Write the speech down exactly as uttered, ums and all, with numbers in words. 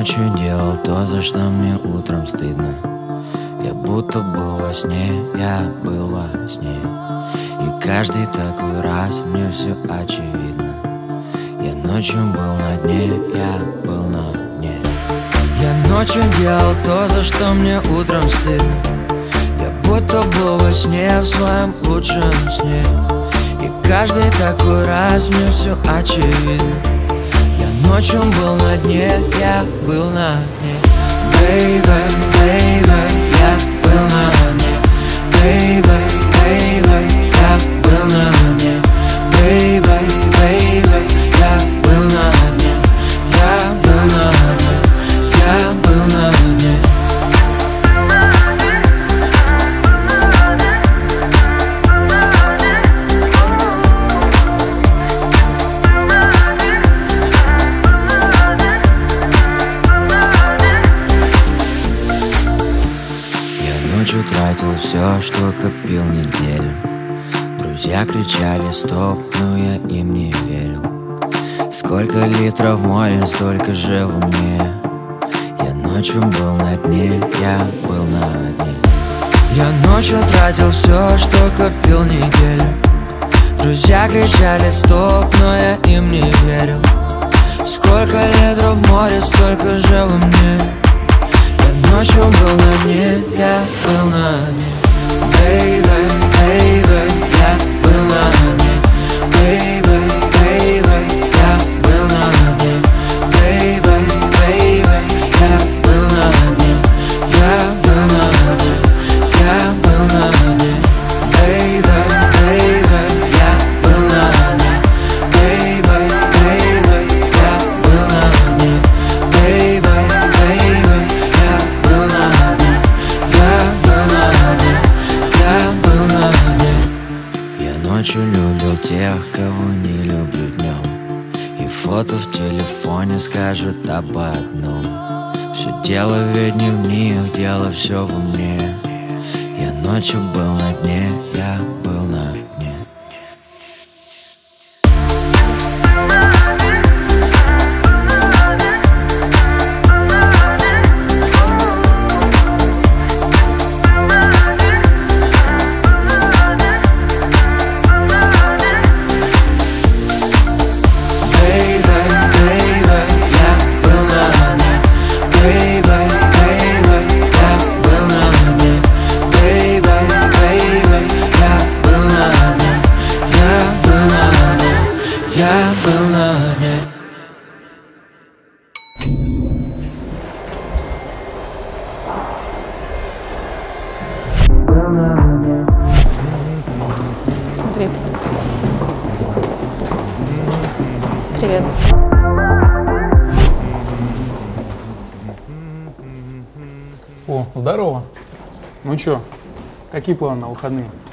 ночью делал то, за что мне утром стыдно. Я будто был во сне, я был во сне. И каждый такой раз мне все очевидно. Я ночью был на дне, я был на дне. Я ночью делал то, за что мне утром стыдно. Я будто был во сне, в своем лучшем сне. И каждый такой раз мне все очевидно. Я ночью был на дне, я был на дне. Baby, baby, я был на дне. Baby, baby, я был на дне. Baby, baby, я был на дне. Я был на дне, я был на дне. Ночью тратил все, что копил неделю. Друзья кричали стоп, но я им не верил. Сколько литров в море, столько же в уме. Я ночью был на дне, я был на дне. Я ночью тратил все, что копил неделю. Друзья кричали стоп, но я им не верил. Сколько литров в море, столько же во мне. Ночью был на дне, я был на дне. Baby, baby, я был на дне. Baby, baby, я был на дне. Baby, baby, я был на дне. Я был на дне, я был на дне. Baby, baby, я был на дне. Baby, baby, я был на дне. Baby, baby, я был на дне, я был на дне, я был на дне. Я ночью любил тех, кого не люблю днем. И фото в телефоне скажут об одном. Все дело ведь не в них, дело все во мне. Я ночью был на дне, я был на дне. Я был на дне. Привет. Привет. О, здорово. Ну чё, какие планы на выходные?